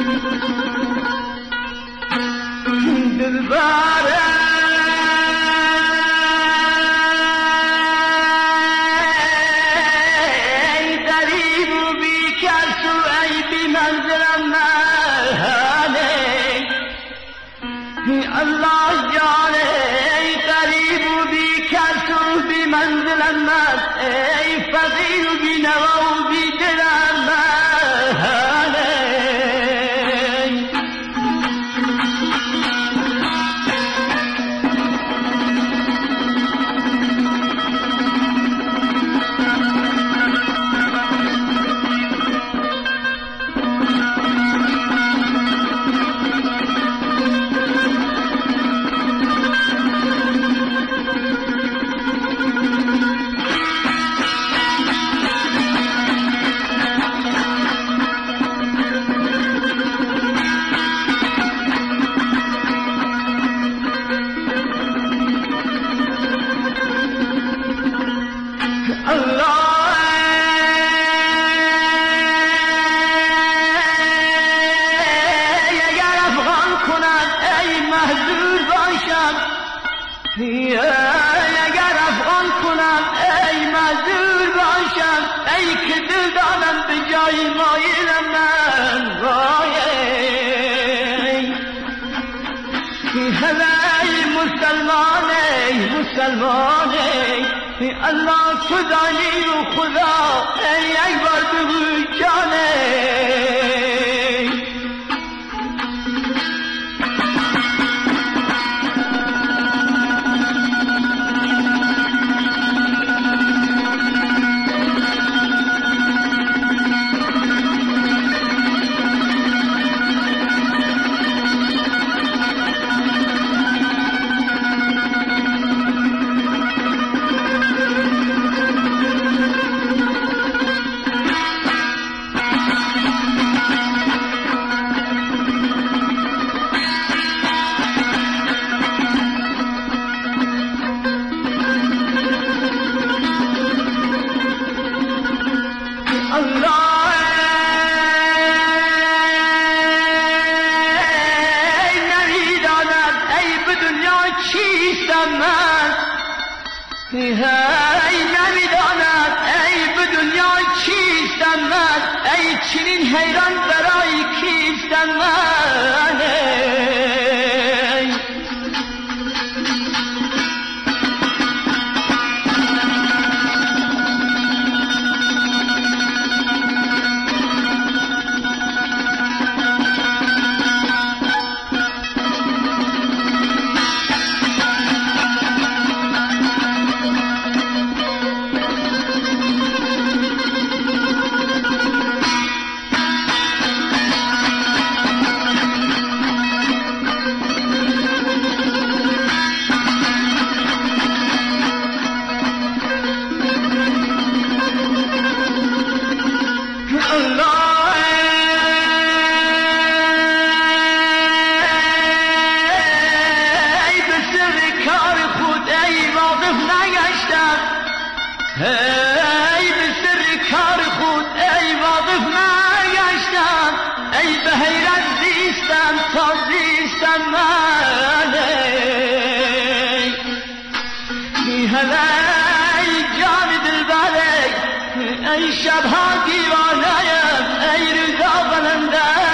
الله جانه ای قریب و بی کس و بی منزل من، ای فقیر و بی نوا و بی درم اگر افغان کنم ای مزدور باشم، ای که دل دارم به جای مایلم من ای مسلمان ای الله تو دانی و خدا ای یک بار بگو جانه ای نمیداند ای به دنیا چیستم من، ای چنین حیران برای کیستم من ای به سر کار خود ای واقف نگشتم، ای به حیرت زیستم تا زیستم من ای جان دلبر ای شبها دیوانه‌ام ای رضا قلندر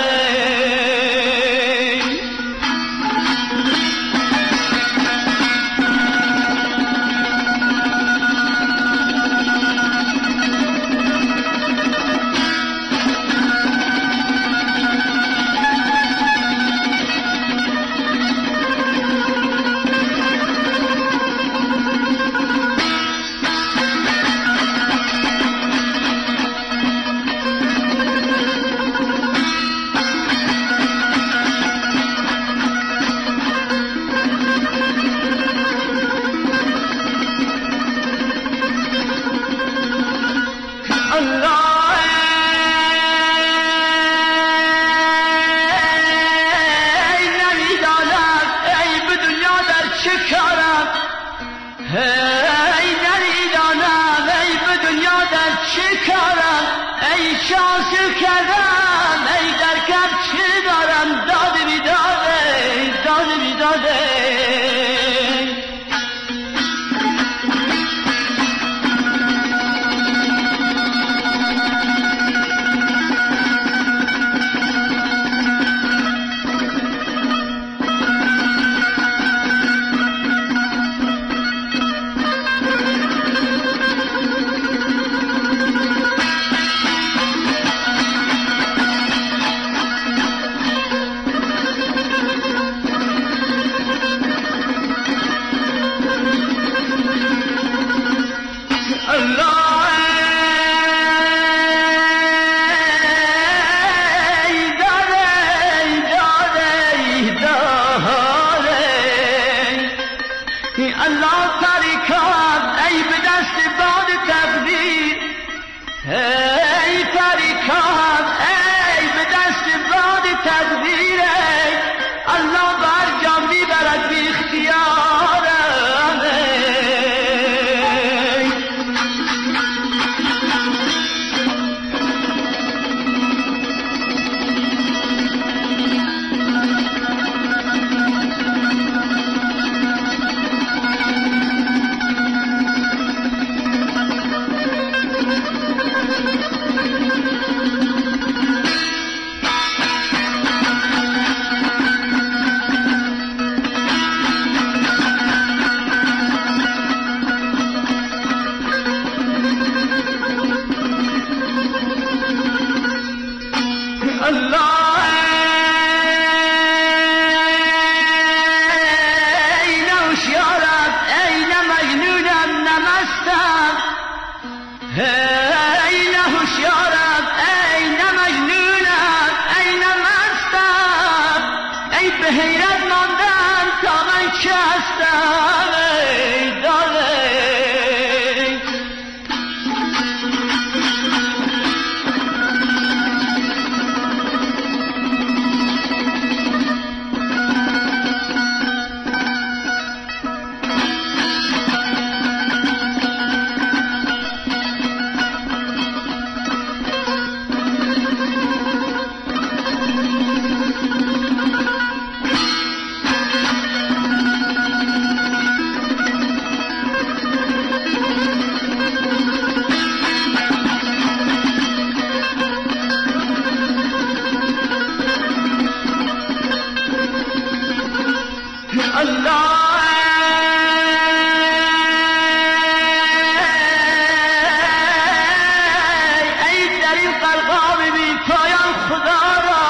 ای نمیدانم ای به دنیا در چه کارم، ای شانس کردم ای در کف الله این هوشیارم این مجنونم نمستم این هوشیارم این مجنونم این مستم ای به حیرت ماندم تا من چه هستم ای داده الله ای در این قرقاب بی پایان خدا را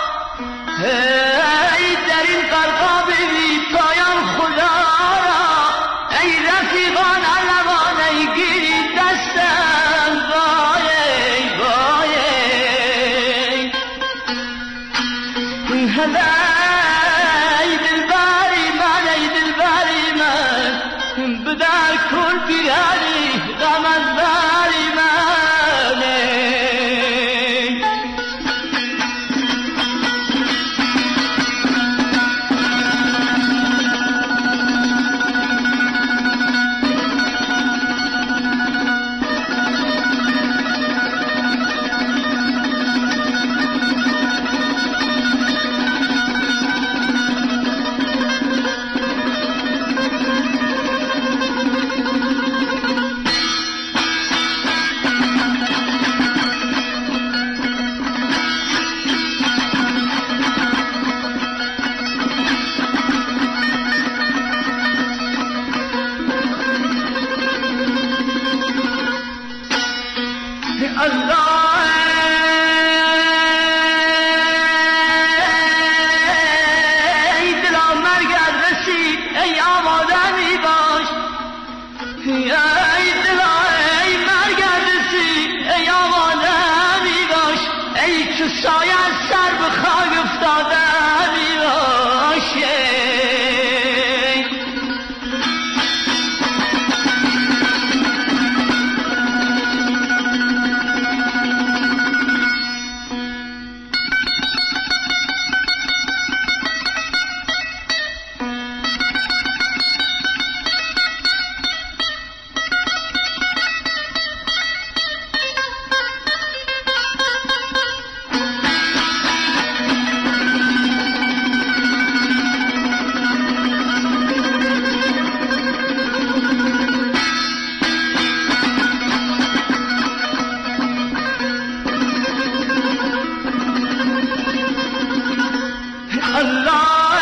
ای در این قرقاب بی پایان خدا را ای رفیقان علوان ای گیری دستم وای وای بدر کن پیرانی غم از باری منه الله ای دلا مرگت رسید ای آماده می باش ای دلا ای مرگت رسید ای آماده می باش ای چو سایه از سر به خاک افتاده می باش الله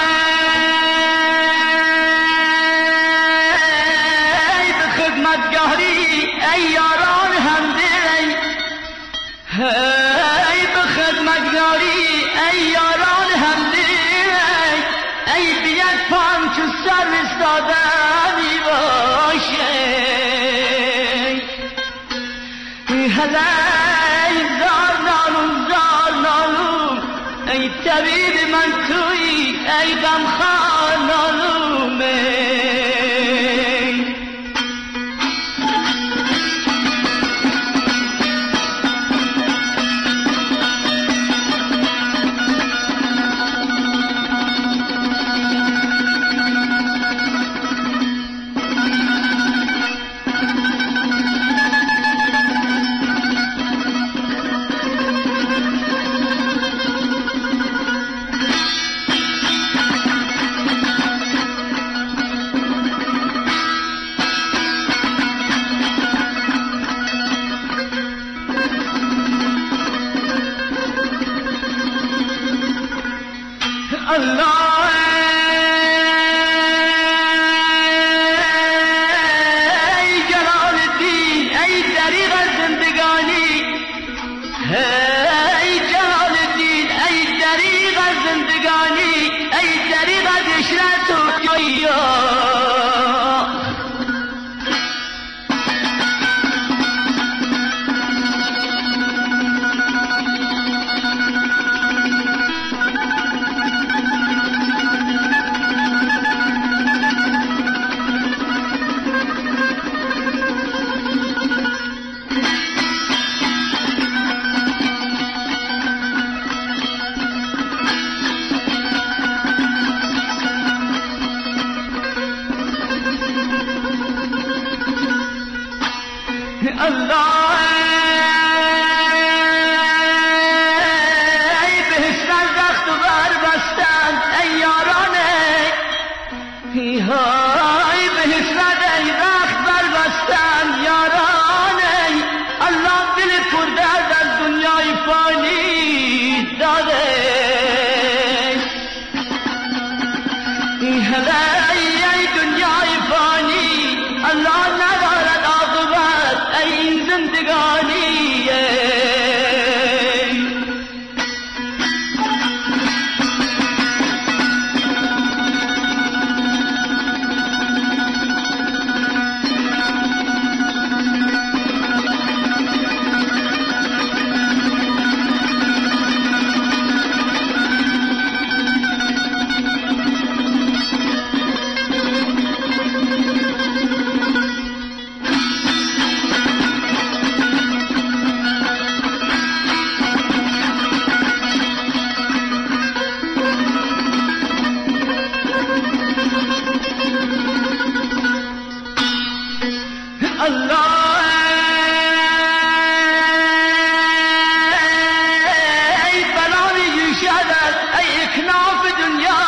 ای به خدمتگاری ای یاران همدل ای به خدمتگاری ای یاران همدل ای بیت پام چو سر استاده می باشه هلای زار نالون ای طبیب من توی ای غمخوار نالومه الله ای جلال الدین ای دریغ زندگانی ای جلال الدین الله ای بهشت از رخت و بر بستند ای یارانه های بهشت ای رخت بر بستند یارانه الله دل پردرد از دنیای فانی داده هلا ای دنیای فانی الله ندارد عاقبت ای این زندگانی الله ای بلا میجوشد ای اکناف دنیا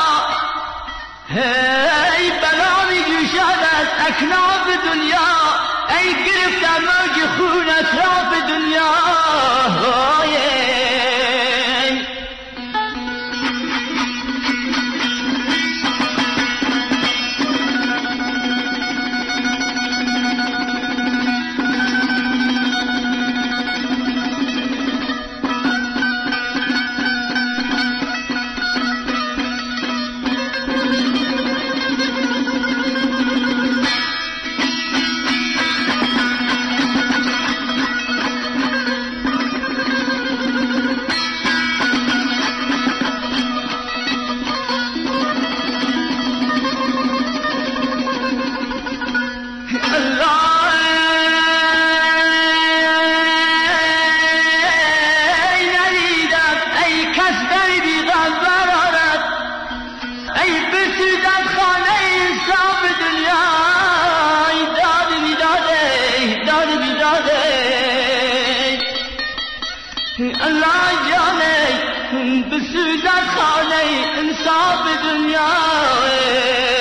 ای بلا میجوشد اکناف دنیا ای گرفت موج خون اطراف دنیا الله جانه بسوزد خانه انصاف دنیا